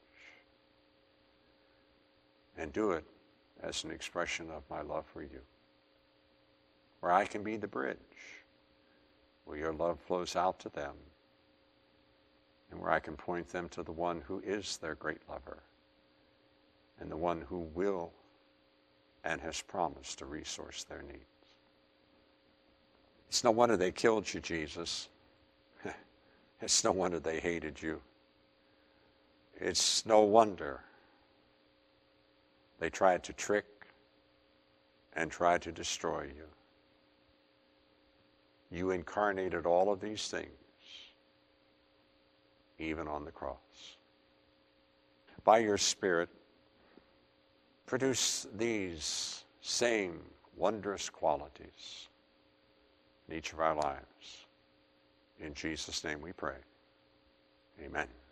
and do it as an expression of my love for you, where I can be the bridge where your love flows out to them and where I can point them to the one who is their great lover and the one who will and has promised to resource their needs. It's no wonder they killed you, Jesus. It's no wonder they hated you. It's no wonder they tried to trick and tried to destroy you. You incarnated all of these things, even on the cross. By your Spirit, produce these same wondrous qualities in each of our lives. In Jesus' name we pray. Amen.